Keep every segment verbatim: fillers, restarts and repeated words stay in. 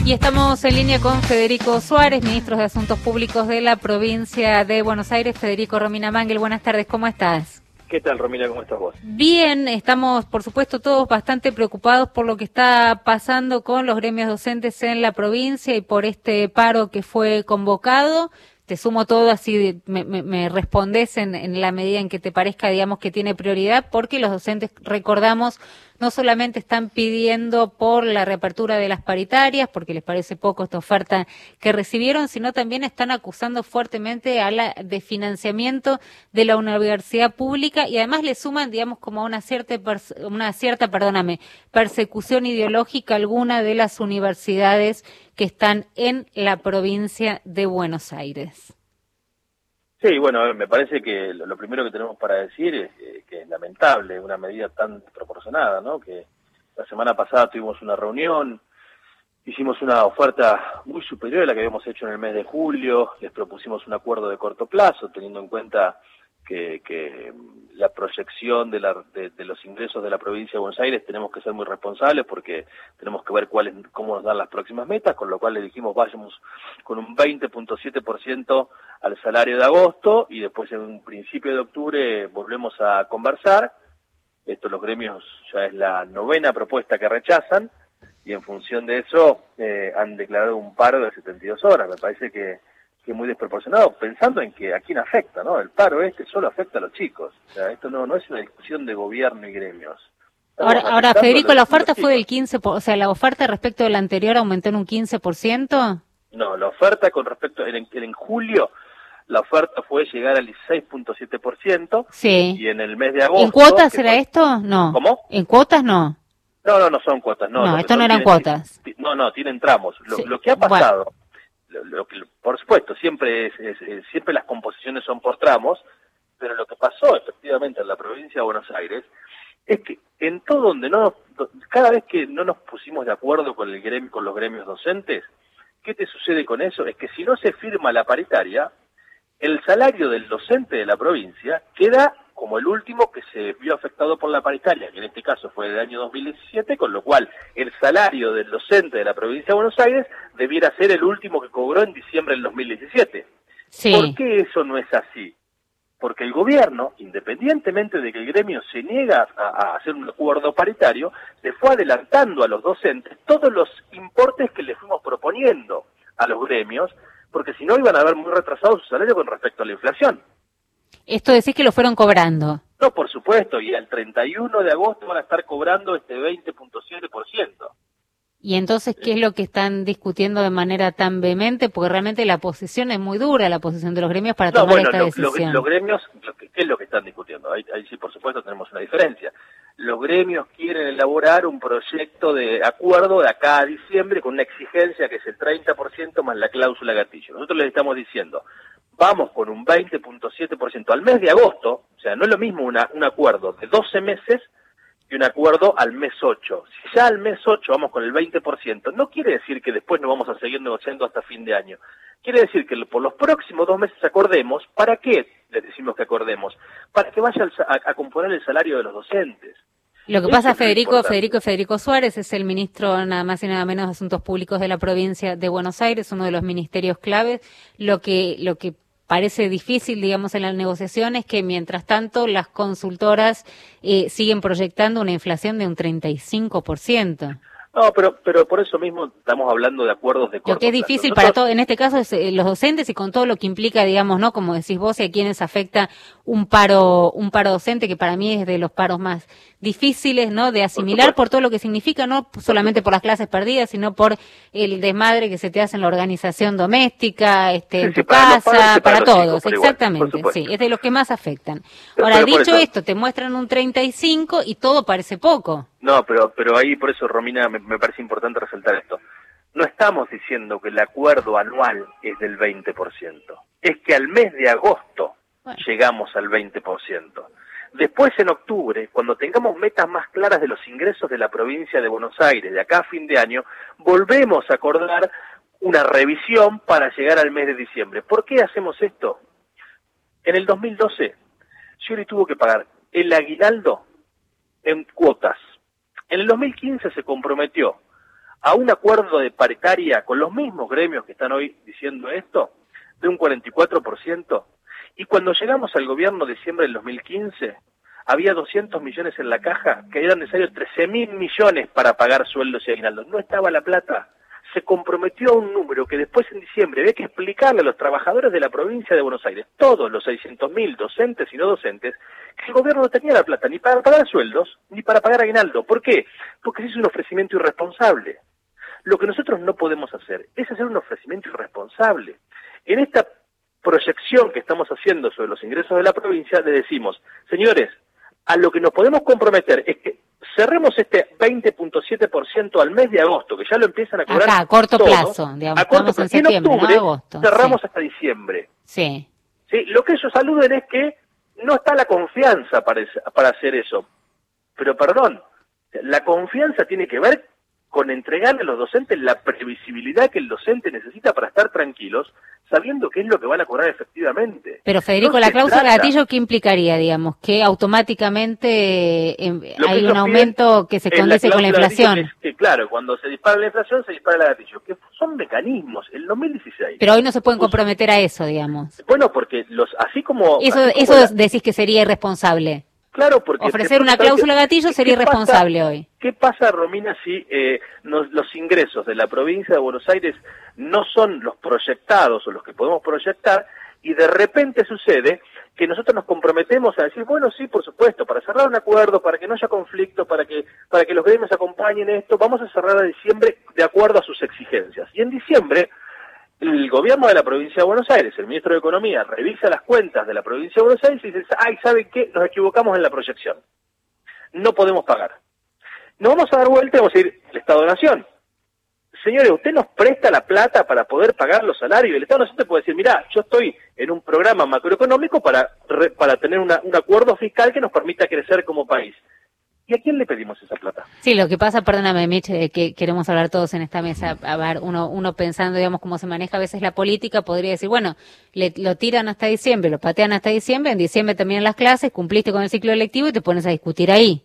Y estamos en línea con Federico Suárez, ministro de Asuntos Públicos de la provincia de Buenos Aires. Federico, Romina Mangel, buenas tardes, ¿cómo estás? ¿Qué tal, Romina? ¿Cómo estás vos? Bien, estamos, por supuesto, todos bastante preocupados por lo que está pasando con los gremios docentes en la provincia y por este paro que fue convocado. Te sumo todo, así me, me, me respondes en, en la medida en que te parezca, digamos, que tiene prioridad, porque los docentes, recordamos, no solamente están pidiendo por la reapertura de las paritarias, porque les parece poco esta oferta que recibieron, sino también están acusando fuertemente a la de financiamiento de la universidad pública y además le suman, digamos, como una cierta, una cierta, perdóname, persecución ideológica a alguna de las universidades que están en la provincia de Buenos Aires. Sí, bueno, me parece que lo primero que tenemos para decir es que es lamentable una medida tan desproporcionada, ¿no? Que la semana pasada tuvimos una reunión, hicimos una oferta muy superior a la que habíamos hecho en el mes de julio, les propusimos un acuerdo de corto plazo, teniendo en cuenta que, que la proyección de, la, de, de los ingresos de la provincia de Buenos Aires tenemos que ser muy responsables porque tenemos que ver cuáles, cómo nos dan las próximas metas, con lo cual le dijimos vayamos con un veinte punto siete por ciento al salario de agosto y después en un principio de octubre volvemos a conversar. Esto los gremios ya es la novena propuesta que rechazan y en función de eso eh, han declarado un paro de setenta y dos horas. Me parece que que es muy desproporcionado, pensando en que a quién afecta, ¿no? El paro este solo afecta a los chicos. O sea, esto no, no es una discusión de gobierno y gremios. Estamos Ahora, ahora Federico, los, ¿la oferta fue del quince por ciento? O sea, ¿la oferta respecto de la anterior aumentó en un quince por ciento? No, la oferta con respecto, en, en julio, la oferta fue llegar al dieciséis punto siete por ciento. Sí. Y en el mes de agosto... ¿En cuotas era fue... esto? No. ¿Cómo? ¿En cuotas no? No, no, no son cuotas. No, no esto no eran tienen, cuotas. No, no, tienen tramos. Lo, sí. lo que ha pasado... Bueno. Lo, lo que, por supuesto, siempre es, es, es, siempre las composiciones son por tramos, pero lo que pasó efectivamente en la provincia de Buenos Aires es que en todo donde no, cada vez que no nos pusimos de acuerdo con el gremio, con los gremios docentes, ¿qué te sucede con eso? Es que si no se firma la paritaria, el salario del docente de la provincia queda como el último que se vio afectado por la paritaria, que en este caso fue del año dos mil diecisiete, con lo cual el salario del docente de la provincia de Buenos Aires debiera ser el último que cobró en diciembre del dos mil diecisiete. Sí. ¿Por qué eso no es así? Porque el gobierno, independientemente de que el gremio se niega a, a hacer un acuerdo paritario, le fue adelantando a los docentes todos los importes que le fuimos proponiendo a los gremios, porque si no iban a ver muy retrasado su salario con respecto a la inflación. Esto decís que lo fueron cobrando. No, por supuesto, y al treinta y uno de agosto van a estar cobrando este veinte punto siete por ciento. ¿Y entonces qué es lo que están discutiendo de manera tan vehemente? Porque realmente la posición es muy dura, la posición de los gremios para no, tomar bueno, esta lo, decisión. Lo, los gremios, lo que, ¿qué es lo que están discutiendo? Ahí, ahí sí, por supuesto, tenemos una diferencia. Los gremios quieren elaborar un proyecto de acuerdo de acá a diciembre con una exigencia que es el treinta por ciento más la cláusula gatillo. Nosotros les estamos diciendo, vamos con un veinte punto siete por ciento al mes de agosto, o sea, no es lo mismo una, un acuerdo de doce meses que un acuerdo al mes ocho. Si ya al mes ocho vamos con el veinte por ciento, no quiere decir que después no vamos a seguir negociando hasta fin de año. Quiere decir que por los próximos dos meses acordemos. ¿Para qué les decimos que acordemos? Para que vaya a, a componer el salario de los docentes. Lo que pasa, Federico, Federico, Federico Suárez es el ministro nada más y nada menos de Asuntos Públicos de la provincia de Buenos Aires, uno de los ministerios claves. Lo que, lo que parece difícil, digamos, en la negociación es que mientras tanto las consultoras eh, siguen proyectando una inflación de un treinta y cinco por ciento. No, pero pero por eso mismo estamos hablando de acuerdos de corto plazo. Lo que es difícil Nosotros... para todo, en este caso, es eh, los docentes y con todo lo que implica, digamos, ¿no? Como decís vos, y a quienes afecta un paro un paro docente, que para mí es de los paros más difíciles, ¿no? De asimilar por, por todo lo que significa, no solamente por las clases perdidas, sino por el desmadre que se te hace en la organización doméstica, este, sí, en tu sí, casa, para, para, para todos, chicos, exactamente, igual, sí, es de los que más afectan. Pero, Ahora, pero dicho eso... esto, te muestran un treinta y cinco y todo parece poco. No, pero pero ahí por eso, Romina, me, me parece importante resaltar esto. No estamos diciendo que el acuerdo anual es del veinte por ciento. Es que al mes de agosto bueno. llegamos al veinte por ciento. Después, en octubre, cuando tengamos metas más claras de los ingresos de la provincia de Buenos Aires, de acá a fin de año, volvemos a acordar una revisión para llegar al mes de diciembre. ¿Por qué hacemos esto? En el dos mil doce, Scioli tuvo que pagar el aguinaldo en cuotas. En el dos mil quince se comprometió a un acuerdo de paritaria con los mismos gremios que están hoy diciendo esto, de un cuarenta y cuatro por ciento, y cuando llegamos al gobierno de diciembre del dos mil quince, había doscientos millones en la caja, que eran necesarios trece mil millones para pagar sueldos y aguinaldos. No estaba la plata. Se comprometió a un número que después en diciembre había que explicarle a los trabajadores de la provincia de Buenos Aires, todos los seiscientos mil docentes y no docentes, que el gobierno no tenía la plata ni para pagar sueldos ni para pagar aguinaldo. ¿Por qué? Porque ese es un ofrecimiento irresponsable. Lo que nosotros no podemos hacer es hacer un ofrecimiento irresponsable. En esta proyección que estamos haciendo sobre los ingresos de la provincia, le decimos, señores, a lo que nos podemos comprometer es que cerremos este veinte punto siete por ciento al mes de agosto, que ya lo empiezan a cobrar. Acá, a corto todo, plazo, digamos, a corto plazo. En septiembre, en octubre, ¿no? Agosto, cerramos sí. hasta diciembre. Sí. Sí. Lo que ellos aluden es que no está la confianza para, para hacer eso. Pero perdón, la confianza tiene que ver con entregarle a los docentes la previsibilidad que el docente necesita para estar tranquilos, sabiendo qué es lo que van a cobrar efectivamente. Pero Federico, no la cláusula trata. gatillo, ¿qué implicaría, digamos? Que automáticamente eh, hay un aumento que se condice con la inflación. Es que, claro, cuando se dispara la inflación, se dispara el gatillo, que son mecanismos. El dos mil dieciséis. Pero hoy no se pueden comprometer a eso, digamos. Bueno, porque los así como... Eso, así como eso la, decís que sería irresponsable. Claro, porque... Ofrecer una cláusula que, gatillo sería irresponsable pasa, hoy. ¿Qué pasa, Romina, si eh, nos, los ingresos de la provincia de Buenos Aires no son los proyectados o los que podemos proyectar y de repente sucede que nosotros nos comprometemos a decir, bueno, sí, por supuesto, para cerrar un acuerdo, para que no haya conflicto, para que para que los gremios acompañen esto, vamos a cerrar a diciembre de acuerdo a sus exigencias. Y en diciembre, el gobierno de la provincia de Buenos Aires, el ministro de Economía, revisa las cuentas de la provincia de Buenos Aires y dice, ay, ¿saben qué? Nos equivocamos en la proyección. No podemos pagar. Nos vamos a dar vuelta y vamos a ir al Estado de Nación. Señores, usted nos presta la plata para poder pagar los salarios. El Estado de Nación te puede decir, mirá, yo estoy en un programa macroeconómico para, para tener una, un acuerdo fiscal que nos permita crecer como país. ¿Y a quién le pedimos esa plata? Sí, lo que pasa, perdóname, Mitch, eh, que queremos hablar todos en esta mesa, a ver, uno, uno pensando, digamos, cómo se maneja a veces la política, podría decir, bueno, le, lo tiran hasta diciembre, lo patean hasta diciembre, en diciembre terminan las clases, cumpliste con el ciclo electivo y te pones a discutir ahí.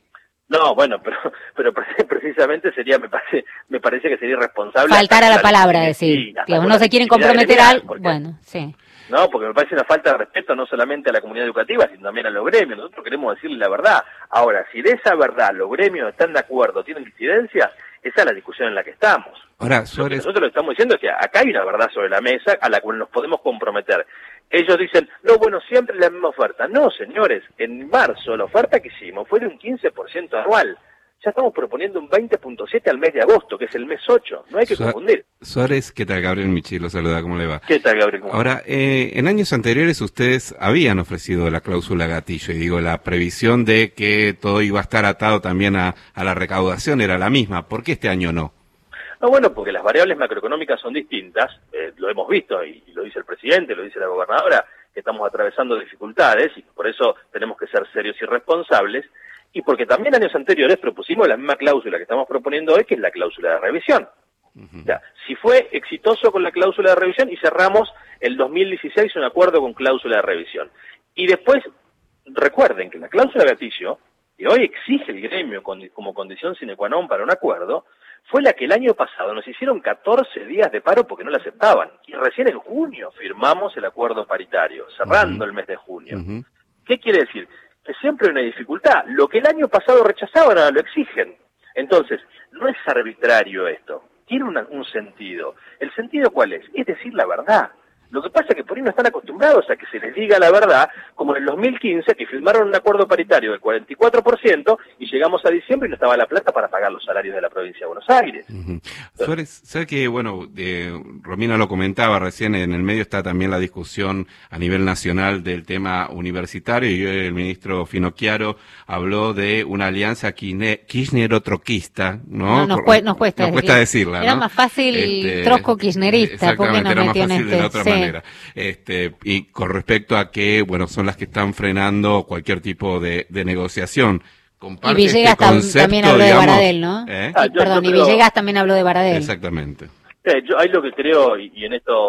No, bueno, pero pero precisamente sería, me parece me parece que sería irresponsable. Faltar a la palabra, decir. Sí, digamos, no se quieren comprometer a algo, bueno, sí. No, porque me parece una falta de respeto no solamente a la comunidad educativa, sino también a los gremios. Nosotros queremos decirle la verdad. Ahora, si de esa verdad los gremios están de acuerdo, tienen disidencias, esa es la discusión en la que estamos. Ahora, sobre... Nosotros lo que estamos diciendo es que acá hay una verdad sobre la mesa a la cual nos podemos comprometer. Ellos dicen, no, bueno, siempre la misma oferta. No, señores, en marzo la oferta que hicimos fue de un quince por ciento anual. Ya estamos proponiendo un veinte punto siete al mes de agosto, que es el mes ocho. No hay que Su confundir. Suárez, ¿qué tal? Gabriel Michi, lo saluda, ¿cómo le va? ¿Qué tal, Gabriel? ¿Cómo Ahora, eh, en años anteriores ustedes habían ofrecido la cláusula gatillo, y digo, la previsión de que todo iba a estar atado también a, a la recaudación era la misma. ¿Por qué este año no? No, bueno, porque las variables macroeconómicas son distintas, eh, lo hemos visto, y, y lo dice el presidente, lo dice la gobernadora, que estamos atravesando dificultades, y por eso tenemos que ser serios y responsables, y porque también años anteriores propusimos la misma cláusula que estamos proponiendo hoy, que es la cláusula de revisión. Uh-huh. O sea, si fue exitoso con la cláusula de revisión y cerramos el dos mil dieciséis un acuerdo con cláusula de revisión. Y después, recuerden que la cláusula de gatillo, que hoy exige el gremio con, como condición sine qua non para un acuerdo, fue la que el año pasado nos hicieron catorce días de paro porque no la aceptaban. Y recién en junio firmamos el acuerdo paritario, cerrando uh-huh. el mes de junio. Uh-huh. ¿Qué quiere decir? Que siempre hay una dificultad. Lo que el año pasado rechazaban, ahora lo exigen. Entonces, no es arbitrario esto. Tiene una, un sentido. ¿El sentido cuál es? Es decir la verdad. Lo que pasa es que por ahí no están acostumbrados a que se les diga la verdad, como en el dos mil quince, que firmaron un acuerdo paritario del cuarenta y cuatro por ciento y llegamos a diciembre y no estaba la plata para pagar los salarios de la provincia de Buenos Aires. Uh-huh. Suárez, ¿sabe que, bueno, eh, Romina lo comentaba recién, en el medio está también la discusión a nivel nacional del tema universitario, y el ministro Finocchiaro habló de una alianza kirchner-troquista, ¿no? No, nos, cu nos cuesta, nos cuesta decirla, Era ¿no? más fácil este, trosco-kirchnerista, porque nos era más metió fácil en de la este... otra sí. manera. Este, y con respecto a que, bueno, son las que están frenando cualquier tipo de, de negociación. Comparte y Villegas este concepto, también habló digamos, de Baradel, ¿no? ¿eh? Ah, yo, Perdón, yo creo, y Villegas también habló de Baradel. Exactamente. Eh, yo ahí lo que creo, y, y en esto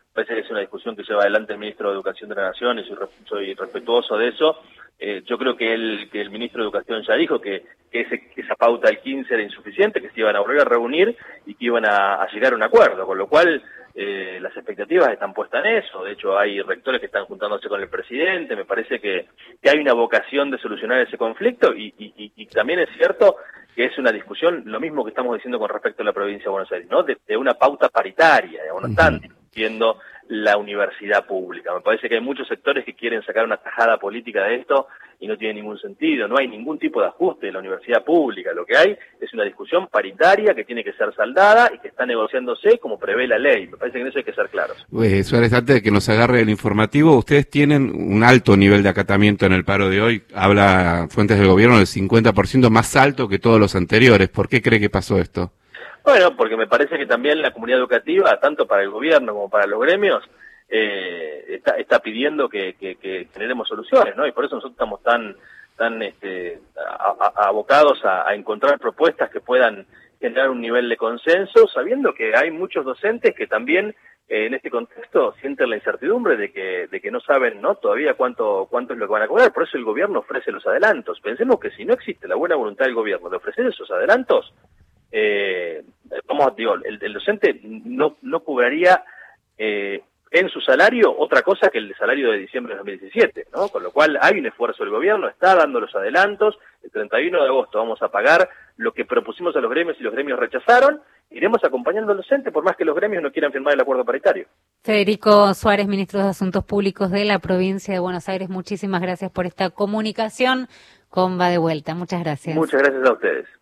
parece que es una discusión que lleva adelante el ministro de Educación de la Nación y soy, soy respetuoso de eso. Eh, yo creo que el, que el ministro de Educación ya dijo que, que, ese, que esa pauta del quince era insuficiente, que se iban a volver a reunir y que iban a, a llegar a un acuerdo, con lo cual eh, las expectativas están puestas en eso. De hecho, hay rectores que están juntándose con el presidente. Me parece que, que hay una vocación de solucionar ese conflicto y, y, y, y también es cierto que es una discusión, lo mismo que estamos diciendo con respecto a la provincia de Buenos Aires, ¿no? De, de una pauta paritaria, digamos, no están discutiendo la universidad pública. Me parece que hay muchos sectores que quieren sacar una tajada política de esto y no tiene ningún sentido. No hay ningún tipo de ajuste de la universidad pública. Lo que hay es una discusión paritaria que tiene que ser saldada y que está negociándose como prevé la ley. Me parece que en eso hay que ser claros. Eh, Suárez, antes de que nos agarre el informativo, ustedes tienen un alto nivel de acatamiento en el paro de hoy. Habla fuentes del gobierno del cincuenta por ciento más alto que todos los anteriores. ¿Por qué cree que pasó esto? Bueno, porque me parece que también la comunidad educativa, tanto para el gobierno como para los gremios, eh, está, está pidiendo que, que, que generemos soluciones, ¿no? Y por eso nosotros estamos tan tan este, a, a, abocados a, a encontrar propuestas que puedan generar un nivel de consenso, sabiendo que hay muchos docentes que también eh, en este contexto sienten la incertidumbre de que de que no saben, ¿no? Todavía cuánto cuánto es lo que van a cobrar. Por eso el gobierno ofrece los adelantos. Pensemos que si no existe la buena voluntad del gobierno de ofrecer esos adelantos, Eh, vamos, digo, el, el docente no, no cobraría eh, en su salario otra cosa que el salario de diciembre de dos mil diecisiete, ¿no? Con lo cual hay un esfuerzo del gobierno, está dando los adelantos. El treinta y uno de agosto vamos a pagar lo que propusimos a los gremios y los gremios rechazaron. Iremos acompañando al docente por más que los gremios no quieran firmar el acuerdo paritario. Federico Suárez, ministro de Asuntos Públicos de la provincia de Buenos Aires, muchísimas gracias por esta comunicación con Va de Vuelta. Muchas gracias. Muchas gracias a ustedes.